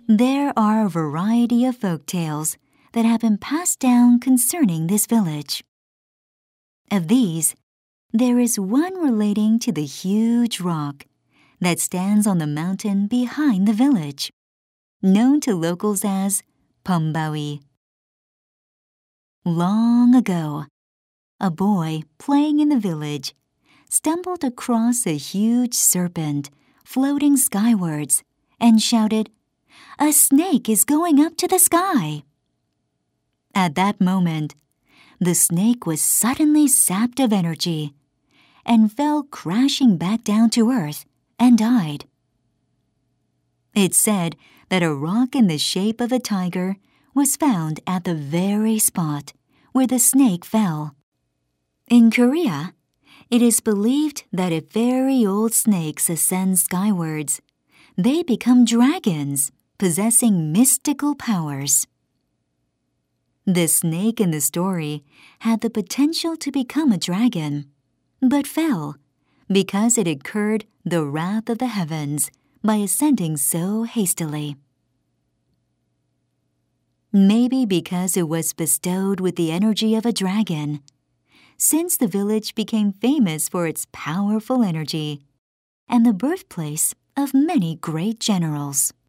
There are a variety of folk tales that have been passed down concerning this village. Of these, there is one relating to the huge rock that stands on the mountain behind the village, known to locals as Pumbawi. Long ago, a boy playing in the village stumbled across a huge serpent floating skywards and shouted, "A snake is going up to the sky!" At that moment, the snake was suddenly sapped of energy and fell crashing back down to earth and died. It's said that a rock in the shape of a tiger was found at the very spot where the snake fell. In Korea, it is believed that if very old snakes ascend skywards, they become dragons possessing mystical powers. The snake in the story had the potential to become a dragon, but fell because it incurred the wrath of the heavens by ascending so hastily. Maybe because it was bestowed with the energy of a dragon, since the village became famous for its powerful energy and the birthplace of many great generals.